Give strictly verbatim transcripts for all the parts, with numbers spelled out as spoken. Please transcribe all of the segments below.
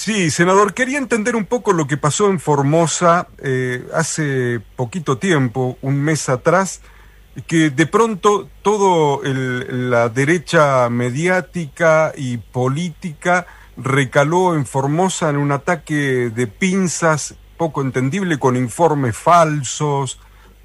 Sí, senador, quería entender un poco lo que pasó en Formosa eh, hace poquito tiempo, un mes atrás, que de pronto todo el- la derecha mediática y política recaló en Formosa en un ataque de pinzas poco entendible, con informes falsos,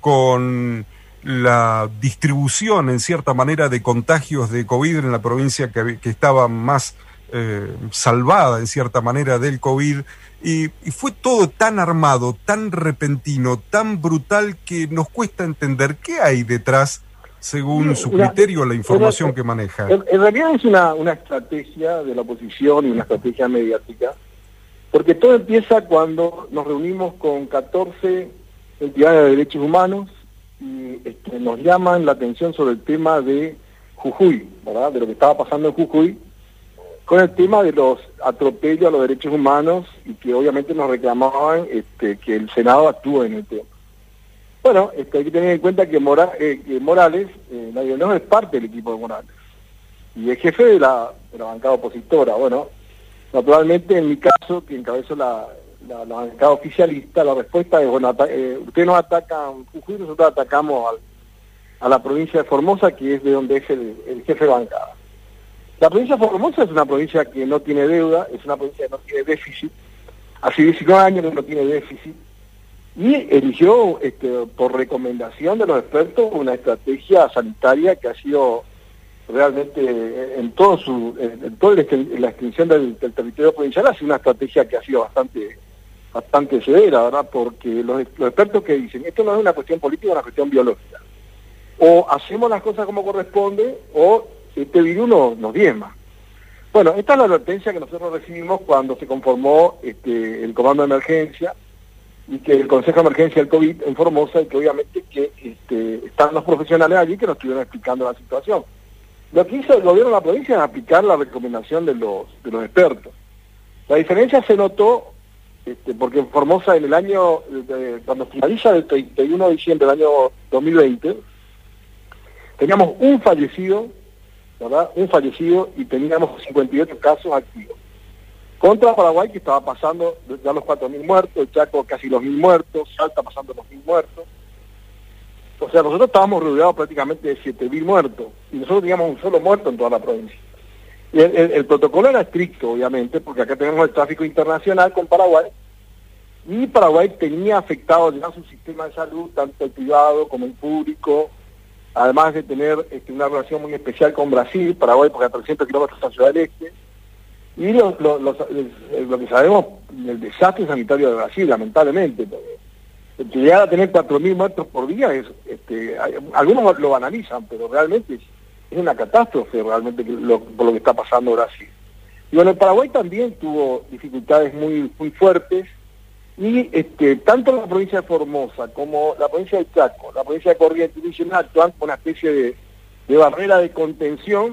con la distribución en cierta manera de contagios de COVID en la provincia que, que estaba más eh, salvada en cierta manera del COVID, y, y fue todo tan armado, tan repentino, tan brutal, que nos cuesta entender qué hay detrás, según su Una, criterio, la en, información que maneja. en, en realidad es una, una estrategia de la oposición y una estrategia mediática, porque todo empieza cuando nos reunimos con catorce entidades de derechos humanos y este, nos llaman la atención sobre el tema de Jujuy, ¿verdad? De lo que estaba pasando en Jujuy, con el tema de los atropellos a los derechos humanos, y que obviamente nos reclamaban este, que el Senado actúe en el tema. Bueno, este, hay que tener en cuenta que, Mora, eh, que Morales, eh, Nadio no es parte del equipo de Morales, y es jefe de la, de la bancada opositora. Bueno, naturalmente en mi caso, que encabezo la, la, la bancada oficialista, la respuesta es, bueno, eh, ustedes nos atacan Jujuy, nosotros atacamos al, a la provincia de Formosa, que es de donde es el, el jefe de bancada. La provincia de Formosa es una provincia que no tiene deuda, es una provincia que no tiene déficit, hace diecinueve años que no tiene déficit, y eligió, este, por recomendación de los expertos, una estrategia sanitaria que ha sido realmente en todo su en, en toda la extensión del, del territorio provincial, ha sido una estrategia que ha sido bastante bastante severa, ¿verdad? Porque los, los expertos que dicen, esto no es una cuestión política, es una cuestión biológica. O hacemos las cosas como corresponde, o este virus nos, nos diezma. Bueno, esta es la advertencia que nosotros recibimos cuando se conformó este, el comando de emergencia, y que el Consejo de Emergencia del COVID en Formosa, y que obviamente que este, están los profesionales allí que nos estuvieron explicando la situación. Lo que hizo el gobierno de la provincia es aplicar la recomendación de los, de los expertos. La diferencia se notó este, porque en Formosa, en el año, de, cuando finaliza el treinta y uno de diciembre del año dos mil veinte, teníamos un fallecido, ¿verdad? Un fallecido, y teníamos cincuenta y ocho casos activos. Contra Paraguay, que estaba pasando ya los cuatro mil muertos, el Chaco casi los mil muertos, Salta pasando los mil muertos. O sea, nosotros estábamos rodeados prácticamente de siete mil muertos, y nosotros teníamos un solo muerto en toda la provincia. Y el, el, el protocolo era estricto, obviamente, porque acá tenemos el tráfico internacional con Paraguay, y Paraguay tenía afectado ya su sistema de salud, tanto el privado como el público, además de tener este, una relación muy especial con Brasil, Paraguay porque a trescientos kilómetros de la Ciudad del Este, y lo, lo, lo, lo que sabemos del desastre sanitario de Brasil, lamentablemente, que llegar a tener cuatro mil muertos por día, es, este, hay, algunos lo banalizan, pero realmente es, es una catástrofe realmente lo, por lo que está pasando Brasil. Y bueno, el Paraguay también tuvo dificultades muy, muy fuertes, y este, tanto la provincia de Formosa como la provincia de Chaco, la provincia de Corrientes y actúan con una especie de, de barrera de contención,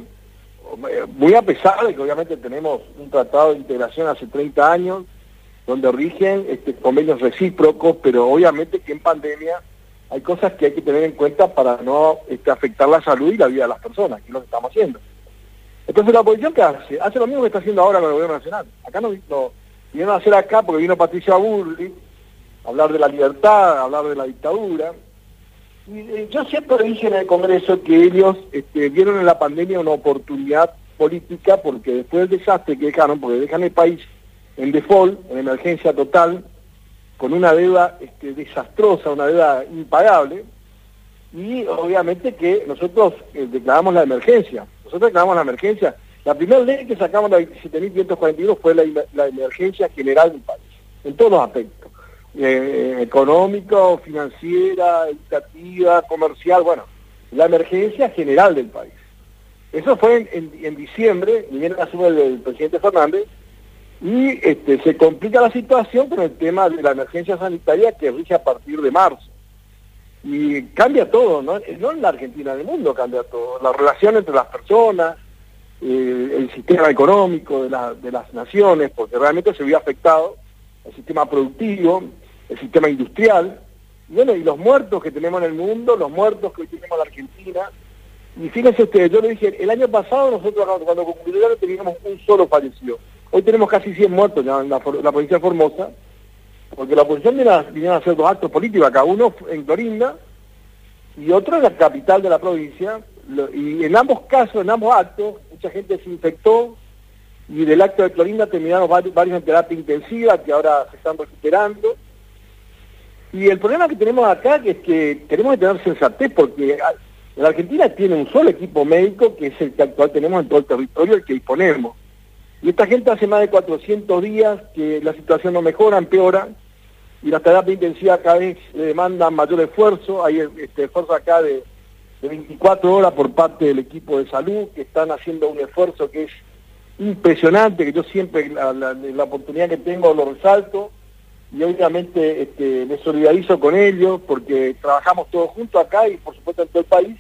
muy a pesar de que obviamente tenemos un tratado de integración hace treinta años, donde rigen este, convenios recíprocos, pero obviamente que en pandemia hay cosas que hay que tener en cuenta para no este, afectar la salud y la vida de las personas, que es lo que estamos haciendo. Entonces la oposición, ¿qué hace? Hace lo mismo que está haciendo ahora con el gobierno nacional. Acá no, no vinieron a hacer acá porque vino Patricia Bullrich a hablar de la libertad, a hablar de la dictadura. Y eh, yo siempre dije en el Congreso que ellos este, vieron en la pandemia una oportunidad política, porque después del desastre que dejaron, porque dejan el país en default, en emergencia total, con una deuda este, desastrosa, una deuda impagable, y obviamente que nosotros eh, declaramos la emergencia. Nosotros declaramos la emergencia. La primera ley que sacamos, la veintisiete mil quinientos cuarenta y dos, fue la, la emergencia general del país, en todos los aspectos. Eh, económico, financiera, educativa, comercial, bueno, la emergencia general del país. Eso fue en, en, en diciembre, y viene a asumir el, el presidente Fernández, y este, se complica la situación con el tema de la emergencia sanitaria que rige a partir de marzo. Y cambia todo, ¿no? No en la Argentina, en el mundo cambia todo. La relación entre las personas, eh, el sistema económico de, la, de las naciones, porque realmente se vio afectado el sistema productivo, el sistema industrial, y bueno, y los muertos que tenemos en el mundo, los muertos que hoy tenemos en la Argentina. Y fíjense ustedes, yo le dije, el año pasado nosotros cuando concluyó teníamos un solo fallecido. Hoy tenemos casi cien muertos en la, en la, la provincia de Formosa, porque la oposición viene a, viene a hacer dos actos políticos acá, uno en Clorinda y otro en la capital de la provincia, y en ambos casos, en ambos actos, mucha gente se infectó, y del acto de Clorinda terminaron varios, varios en terapia intensiva, que ahora se están recuperando. Y el problema que tenemos acá es que tenemos que tener sensatez, porque la Argentina tiene un solo equipo médico, que es el que actual tenemos en todo el territorio, el que disponemos. Y esta gente hace más de cuatrocientos días que la situación no mejora, empeora, y las terapias intensivas cada vez demandan mayor esfuerzo. Hay este esfuerzo acá de, de veinticuatro horas por parte del equipo de salud, que están haciendo un esfuerzo que es impresionante, que yo siempre, la, la, la oportunidad que tengo, lo resalto, y obviamente este, me solidarizo con ellos, porque trabajamos todos juntos acá y por supuesto en todo el país,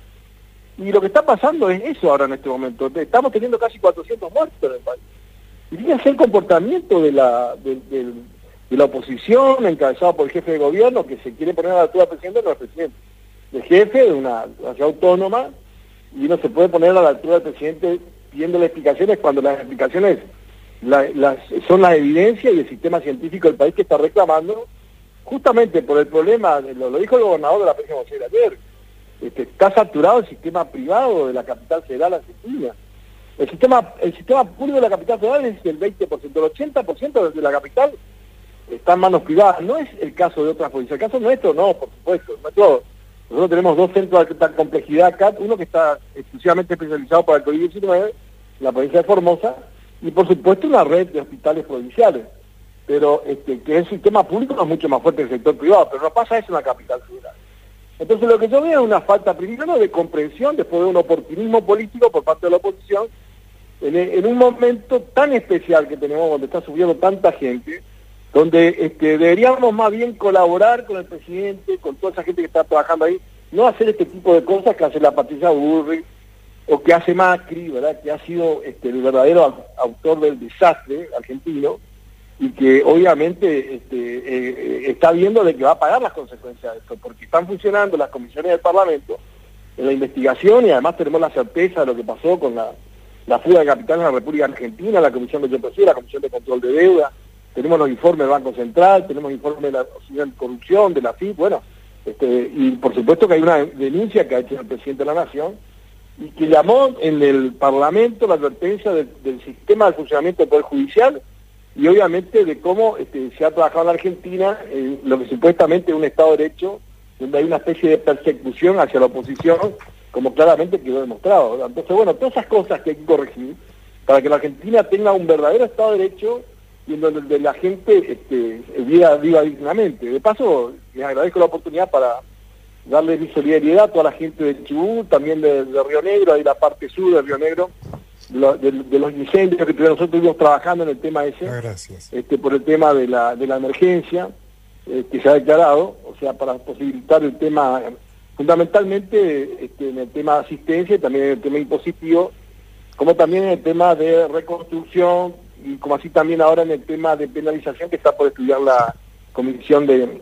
y lo que está pasando es eso ahora en este momento. Estamos teniendo casi cuatrocientos muertos en el país. Y fíjense el comportamiento de la, de, de, de la oposición, encabezado por el jefe de gobierno, que se quiere poner a la altura del presidente, no es presidente. El jefe de una ciudad autónoma, y no se puede poner a la altura del presidente pidiéndole explicaciones cuando las explicaciones la, las, son las evidencias y el sistema científico del país que está reclamando, justamente por el problema, lo, lo dijo el gobernador de la provincia de Buenos Aires ayer, este, está saturado el sistema privado de la capital federal argentina. El sistema, el sistema público de la capital federal es el veinte por ciento, el ochenta por ciento de la capital está en manos privadas. No es el caso de otras provincias. El caso nuestro no, por supuesto, no es todo. Nosotros tenemos dos centros de alta complejidad acá, uno que está exclusivamente especializado para el COVID diecinueve, la provincia de Formosa, y por supuesto una red de hospitales provinciales, pero este, que el sistema público no es mucho más fuerte que el sector privado, pero no pasa eso en la capital federal. Entonces lo que yo veo es una falta primero de comprensión, después de un oportunismo político por parte de la oposición, en, en un momento tan especial que tenemos, donde está sufriendo tanta gente, donde este, deberíamos más bien colaborar con el presidente, con toda esa gente que está trabajando ahí, no hacer este tipo de cosas que hace la Patricia Bullrich, o que hace Macri, ¿verdad?, que ha sido este, el verdadero autor del desastre argentino, y que obviamente este, eh, está viendo de que va a pagar las consecuencias de esto, porque están funcionando las comisiones del Parlamento en la investigación, y además tenemos la certeza de lo que pasó con la, la fuga de capitales en la República Argentina, la Comisión de Yo la Comisión de Control de Deuda, tenemos los informes del Banco Central, tenemos informes de la corrupción, de la F I P, bueno, este, y por supuesto que hay una denuncia que ha hecho el presidente de la Nación, y que llamó en el Parlamento la advertencia del, del sistema de funcionamiento del Poder Judicial, y obviamente de cómo este, se ha trabajado en la Argentina en lo que supuestamente es un Estado de Derecho, donde hay una especie de persecución hacia la oposición, como claramente quedó demostrado, ¿verdad? Entonces, bueno, todas esas cosas que hay que corregir para que la Argentina tenga un verdadero Estado de Derecho y en donde la gente este, viva, viva dignamente. De paso, les agradezco la oportunidad para darle mi solidaridad a toda la gente de Chubut, también de, de Río Negro, ahí la parte sur de Río Negro, de, lo, de, de los incendios que nosotros estuvimos trabajando en el tema ese, Gracias. Este, por el tema de la, de la emergencia eh, que se ha declarado, o sea, para posibilitar el tema, fundamentalmente este, en el tema de asistencia y también en el tema impositivo, como también en el tema de reconstrucción y como así también ahora en el tema de penalización que está por estudiar la Comisión de,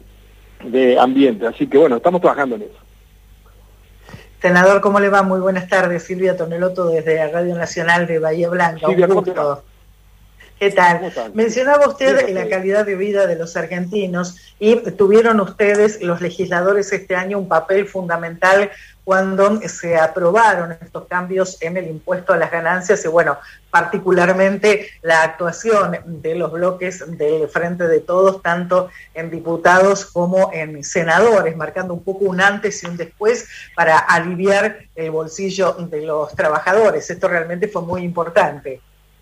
de Ambiente. Así que bueno, estamos trabajando en eso. Senador, ¿cómo le va? Muy buenas tardes. Silvia Tonelotto desde Radio Nacional de Bahía Blanca. Silvia, un gusto. ¿Qué tal? Mencionaba usted la calidad de vida de los argentinos y tuvieron ustedes, los legisladores, este año un papel fundamental cuando se aprobaron estos cambios en el impuesto a las ganancias y, bueno, particularmente la actuación de los bloques del Frente de Todos, tanto en diputados como en senadores, marcando un poco un antes y un después para aliviar el bolsillo de los trabajadores. Esto realmente fue muy importante.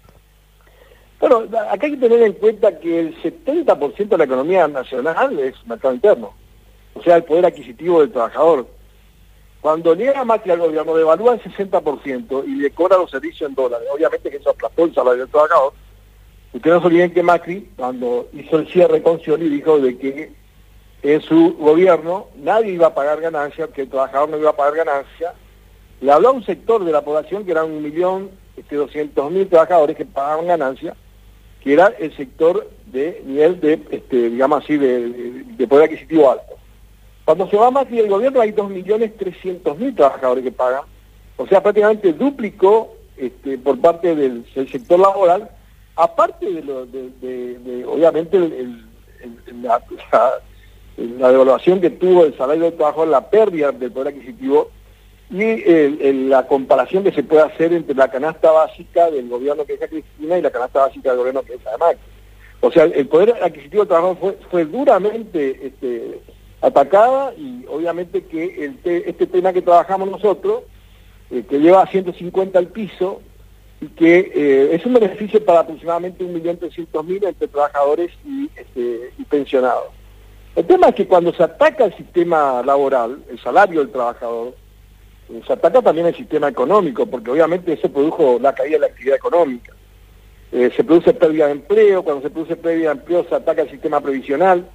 Bueno, acá hay que tener en cuenta que el setenta por ciento de la economía nacional es mercado interno, o sea, el poder adquisitivo del trabajador. Cuando llega Macri al gobierno, devalúa el sesenta por ciento y le cobra los servicios en dólares. Obviamente que eso aplastó el salario del trabajador. Ustedes no se olviden que Macri, cuando hizo el cierre con Scioli, dijo de que en su gobierno nadie iba a pagar ganancias, que el trabajador no iba a pagar ganancias. Le habló a un sector de la población que eran un millón este, doscientos mil trabajadores que pagaban ganancias, que era el sector de nivel de, este, digamos así, de, de, de poder adquisitivo alto. Cuando se va Macri del gobierno hay dos millones trescientos mil trabajadores que pagan, o sea, prácticamente duplicó este, por parte del, del sector laboral aparte de, lo, de, de, de obviamente, el, el, el, la, la, la devaluación que tuvo el salario del trabajador, la pérdida del poder adquisitivo, y el, el, la comparación que se puede hacer entre la canasta básica del gobierno que es Cristina y la canasta básica del gobierno que es de Macri. O sea, el poder adquisitivo del trabajador fue, fue duramente este, atacada, y obviamente que el te, este tema que trabajamos nosotros, eh, que lleva a ciento cincuenta al piso, y que eh, es un beneficio para aproximadamente un millón trescientos mil entre trabajadores y, este, y pensionados. El tema es que cuando se ataca el sistema laboral, el salario del trabajador, eh, se ataca también el sistema económico, porque obviamente eso produjo la caída de la actividad económica. Eh, se produce pérdida de empleo, cuando se produce pérdida de empleo se ataca el sistema previsional.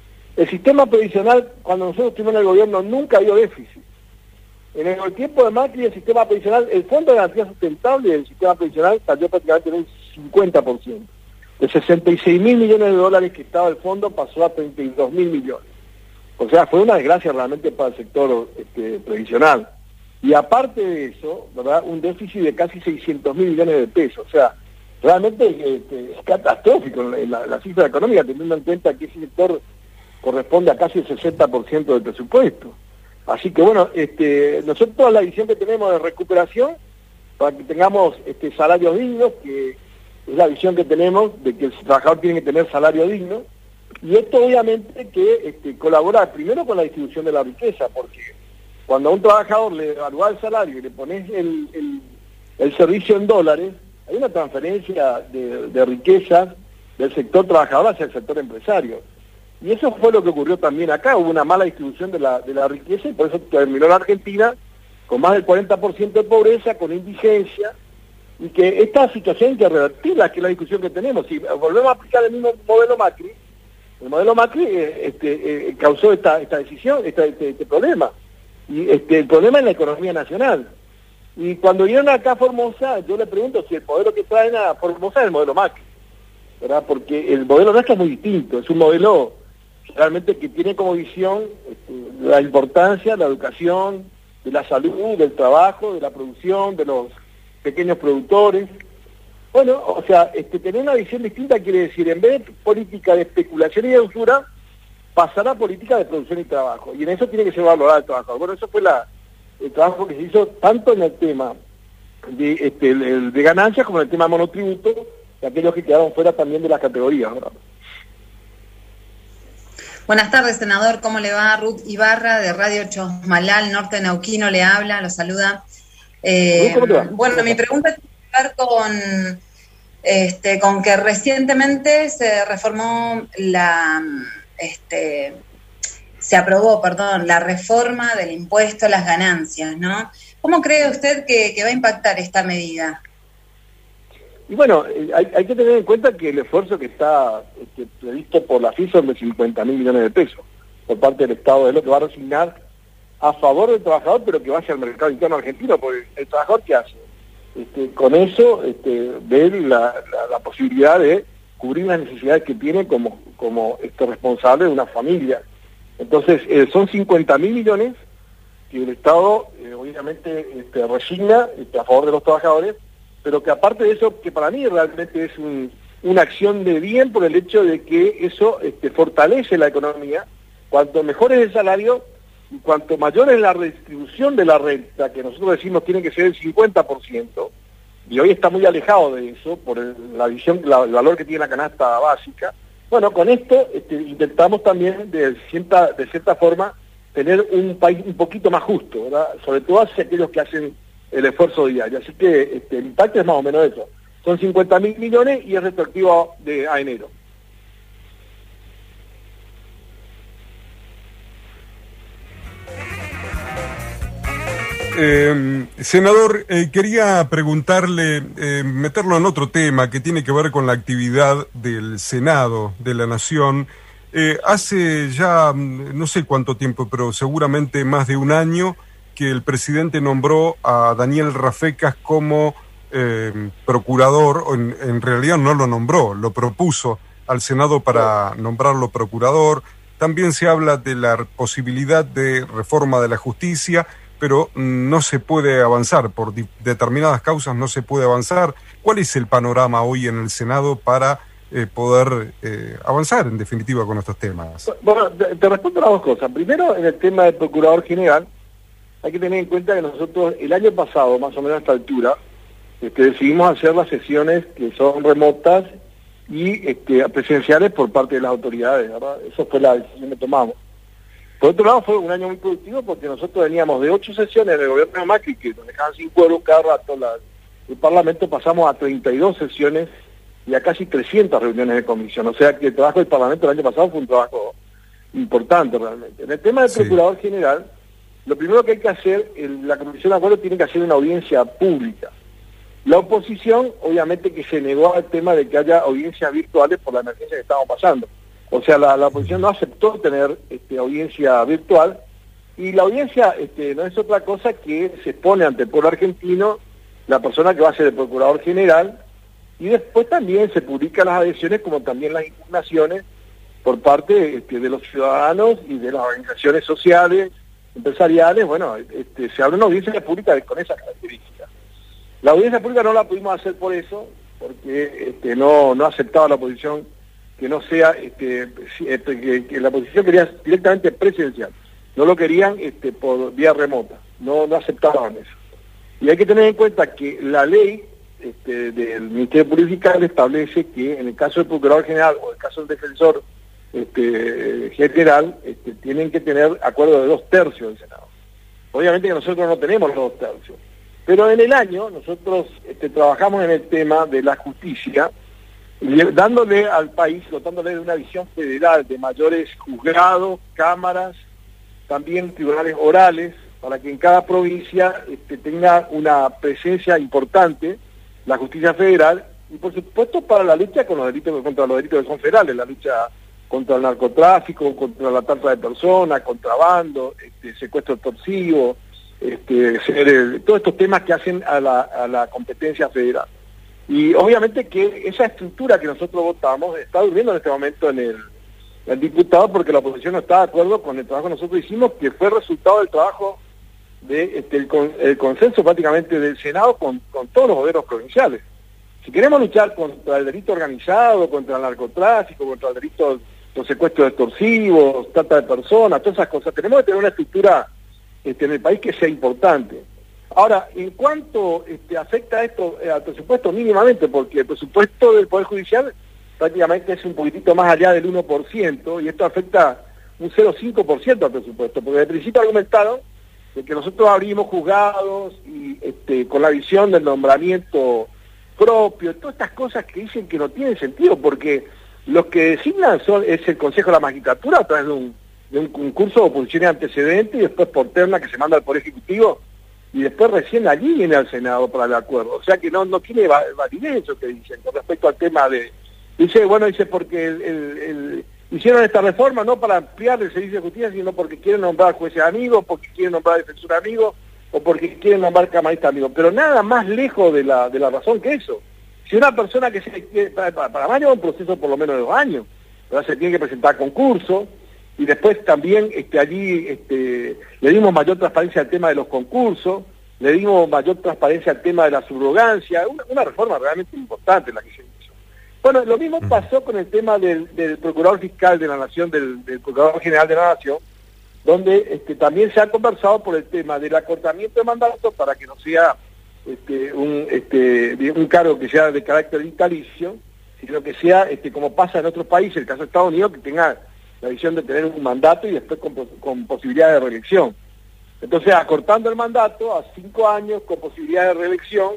El sistema previsional, cuando nosotros estuvimos en el gobierno, nunca dio déficit. En el tiempo de Macri, el sistema previsional, el Fondo de Garantía Sustentable del sistema previsional cayó prácticamente en un cincuenta por ciento. De sesenta y seis mil millones de dólares que estaba el fondo, pasó a treinta y dos mil millones. O sea, fue una desgracia realmente para el sector este, previsional. Y aparte de eso, ¿verdad?, un déficit de casi seiscientos mil millones de pesos. O sea, realmente este, es catastrófico la, la cifra económica, teniendo en cuenta que ese sector corresponde a casi el sesenta por ciento del presupuesto. Así que bueno, este, nosotros la visión que tenemos de recuperación, para que tengamos este, salarios dignos, que es la visión que tenemos de que el trabajador tiene que tener salario digno, y esto obviamente que este, colabora primero con la distribución de la riqueza, porque cuando a un trabajador le evalúa el salario y le pones el, el, el servicio en dólares, hay una transferencia de, de riqueza del sector trabajador hacia el sector empresario. Y eso fue lo que ocurrió también acá, hubo una mala distribución de la, de la riqueza, y por eso terminó la Argentina con más del cuarenta por ciento de pobreza, con indigencia, y que esta situación hay que revertirla, que es la discusión que tenemos. Si volvemos a aplicar el mismo modelo Macri, el modelo Macri eh, este, eh, causó esta, esta decisión, esta, este, este problema. Y este, el problema es la economía nacional. Y cuando vinieron acá a Formosa, yo le pregunto si el modelo que traen a Formosa es el modelo Macri, ¿verdad? Porque el modelo nuestro es muy distinto, es un modelo realmente que tiene como visión este, la importancia de la educación, de la salud, del trabajo, de la producción, de los pequeños productores. Bueno, o sea, este, tener una visión distinta quiere decir, en vez de política de especulación y de usura, pasar a política de producción y trabajo. Y en eso tiene que ser valorado el trabajador. Bueno, eso fue la, el trabajo que se hizo tanto en el tema de, este, el, el de ganancias como en el tema monotributo, y aquellos que quedaron fuera también de las categorías, ¿verdad? Buenas tardes, senador. ¿Cómo le va? Ruth Ibarra, de Radio Chosmalal, Norte Neuquino, le habla, lo saluda. Eh, ¿Cómo te va? Bueno, mi pregunta tiene que ver con, este, con que recientemente se reformó la... Este, se aprobó, perdón, la reforma del impuesto a las ganancias, ¿no? ¿Cómo cree usted que, que va a impactar esta medida? Y bueno, hay, hay que tener en cuenta que el esfuerzo que está este, previsto por la F I son de cincuenta mil millones de pesos por parte del Estado, es lo que va a resignar a favor del trabajador, pero que vaya al mercado interno argentino, porque el trabajador, ¿qué hace? Este, con eso este, ve la, la, la posibilidad de cubrir las necesidades que tiene como, como este, responsable de una familia. Entonces, eh, son cincuenta mil millones que el Estado eh, obviamente este, resigna este, a favor de los trabajadores, pero que aparte de eso, que para mí realmente es un, una acción de bien por el hecho de que eso este, fortalece la economía. Cuanto mejor es el salario y cuanto mayor es la redistribución de la renta, que nosotros decimos tiene que ser el cincuenta por ciento, y hoy está muy alejado de eso por el, la visión, la, el valor que tiene la canasta básica. Bueno, con esto este, intentamos también de cierta, de cierta forma tener un país un poquito más justo, ¿verdad? Sobre todo hacia aquellos que hacen el esfuerzo diario. Así que este, el impacto es más o menos eso. Son cincuenta mil millones y es retroactivo de, a enero. Eh, senador, eh, quería preguntarle, eh, meterlo en otro tema que tiene que ver con la actividad del Senado de la Nación. Eh, hace ya no sé cuánto tiempo, pero seguramente más de un año, que el presidente nombró a Daniel Rafecas como eh, procurador, o en, en realidad no lo nombró, lo propuso al Senado para nombrarlo procurador. También se habla de la posibilidad de reforma de la justicia, pero no se puede avanzar, por determinadas causas no se puede avanzar. ¿Cuál es el panorama hoy en el Senado para eh, poder eh, avanzar, en definitiva, con estos temas? Bueno, te, te respondo las dos cosas. Primero, en el tema del Procurador General, hay que tener en cuenta que nosotros el año pasado, más o menos a esta altura, este, decidimos hacer las sesiones que son remotas y este, presenciales por parte de las autoridades, ¿verdad? Eso fue la decisión que tomamos. Por otro lado, fue un año muy productivo porque nosotros veníamos de ocho sesiones del gobierno de Macri, que nos dejaban sin quórum cada rato. La, el Parlamento pasamos a treinta y dos sesiones y a casi trescientas reuniones de comisión. O sea que el trabajo del Parlamento el año pasado fue un trabajo importante realmente. En el tema del sí. Procurador General, lo primero que hay que hacer, el, la Comisión de Acuerdo tiene que hacer una audiencia pública. La oposición, obviamente, que se negó al tema de que haya audiencias virtuales por la emergencia que estamos pasando. O sea, la, la oposición no aceptó tener este, audiencia virtual, y la audiencia este, no es otra cosa que se expone ante el pueblo argentino la persona que va a ser el Procurador General, y después también se publican las adhesiones como también las impugnaciones por parte este, de los ciudadanos y de las organizaciones sociales, empresariales. Bueno, este, se abre una audiencia pública con esas características. La audiencia pública no la pudimos hacer por eso, porque este, no, no aceptaba la oposición que no sea, este, que, que la oposición quería directamente presencial, no lo querían este, por vía remota, no, no aceptaban eso. Y hay que tener en cuenta que la ley este, del Ministerio Público Fiscal establece que en el caso del Procurador General o en el caso del Defensor este, General, este, tienen que tener acuerdo de dos tercios del Senado. Obviamente que nosotros no tenemos los dos tercios, pero en el año nosotros este, trabajamos en el tema de la justicia, dándole al país, dotándole de una visión federal de mayores juzgados, cámaras, también tribunales orales, para que en cada provincia este, tenga una presencia importante la justicia federal, y por supuesto para la lucha con los delitos, contra los delitos que son federales, la lucha contra el narcotráfico, contra la trata de personas, contrabando, este, secuestro extorsivo, este, ser el, todos estos temas que hacen a la, a la competencia federal. Y obviamente que esa estructura que nosotros votamos está durmiendo en este momento en el, el diputado, porque la oposición no está de acuerdo con el trabajo que nosotros hicimos, que fue resultado del trabajo de este, el, el consenso prácticamente del Senado con, con todos los gobiernos provinciales. Si queremos luchar contra el delito organizado, contra el narcotráfico, contra el delito, los secuestros extorsivos, trata de personas, todas esas cosas, tenemos que tener una estructura este, en el país que sea importante. Ahora, en cuanto este, afecta esto eh, al presupuesto mínimamente, porque el presupuesto del Poder Judicial prácticamente es un poquitito más allá del uno por ciento, y esto afecta un cero coma cinco por ciento al presupuesto, porque de principio argumentaron de que nosotros abrimos juzgados y este, con la visión del nombramiento propio, todas estas cosas que dicen que no tienen sentido, porque los que designan son es el Consejo de la Magistratura a través de un, de un concurso de oposiciones antecedentes y después por terna que se manda al Poder Ejecutivo, y después recién allí viene al Senado para el acuerdo. O sea que no, no tiene validez eso que dicen con respecto al tema de... Dice, bueno, dice porque el, el, el, hicieron esta reforma no para ampliar el servicio de justicia, sino porque quieren nombrar jueces amigos, porque quieren nombrar defensor amigos, o porque quieren nombrar camarista amigos. Pero nada más lejos de la, de la razón que eso. Si una persona que se... Para, para más lleva un proceso por lo menos de dos años, ¿verdad? Se tiene que presentar concurso, y después también este, allí este, le dimos mayor transparencia al tema de los concursos, le dimos mayor transparencia al tema de la subrogancia, una, una reforma realmente importante la que se hizo. Bueno, lo mismo pasó con el tema del, del Procurador Fiscal de la Nación, del, del Procurador General de la Nación, donde este, también se ha conversado por el tema del acortamiento de mandato para que no sea este, un, este, un cargo que sea de carácter vitalicio, sino que sea, este, como pasa en otros países, el caso de Estados Unidos, que tenga la visión de tener un mandato y después con, con posibilidad de reelección. Entonces, acortando el mandato a cinco años con posibilidad de reelección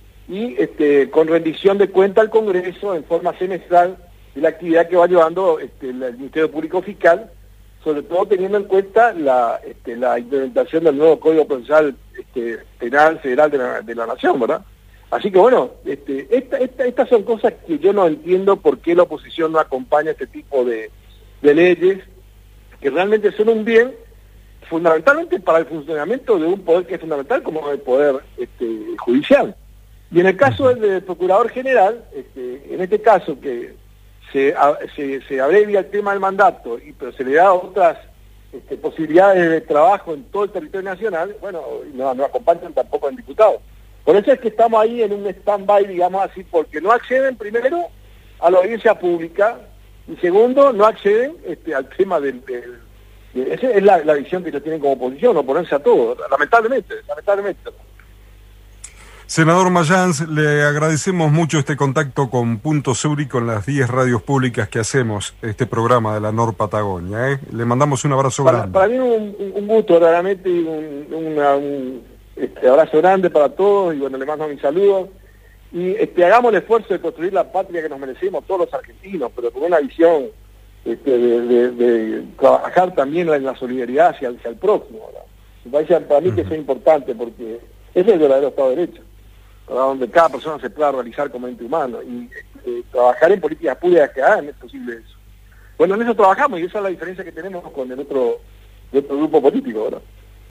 y este, con rendición de cuenta al Congreso en forma semestral de la actividad que va llevando este, el Ministerio Público Fiscal, sobre todo teniendo en cuenta la, este, la implementación del nuevo Código Procesal este, Penal Federal de la, de la Nación, ¿verdad? Así que bueno, este, esta, esta, estas son cosas que yo no entiendo por qué la oposición no acompaña este tipo de de leyes que realmente son un bien fundamentalmente para el funcionamiento de un poder que es fundamental como el poder este, judicial. Y en el caso del, del Procurador General, este, en este caso que se, a, se, se abrevia el tema del mandato, y pero se le da otras este, posibilidades de trabajo en todo el territorio nacional, bueno, no, no acompañan tampoco en diputados. Por eso es que estamos ahí en un stand-by, digamos así, porque no acceden primero a la audiencia pública y segundo, no acceden este, al tema del... del de, esa es la, la visión que ellos tienen como oposición, oponerse a todo, lamentablemente, lamentablemente. Senador Mayans, le agradecemos mucho este contacto con Punto Sur y con las diez radios públicas que hacemos este programa de la Nor Patagonia. ¿eh? Le mandamos un abrazo para, grande. Para mí un, un gusto, realmente, y un, una, un este, abrazo grande para todos, y bueno, le mando mis saludos. Y este, hagamos el esfuerzo de construir la patria que nos merecemos todos los argentinos, pero con una visión este, de, de, de trabajar también en la solidaridad hacia, hacia el próximo. ¿verdad? Me parece para mí uh-huh. que eso es importante, porque ese es el verdadero Estado de Derecho, donde cada persona se pueda realizar como ente humano, y eh, trabajar en políticas públicas que hagan es posible eso. Bueno, en eso trabajamos, y esa es la diferencia que tenemos con el otro, el otro grupo político, ¿verdad?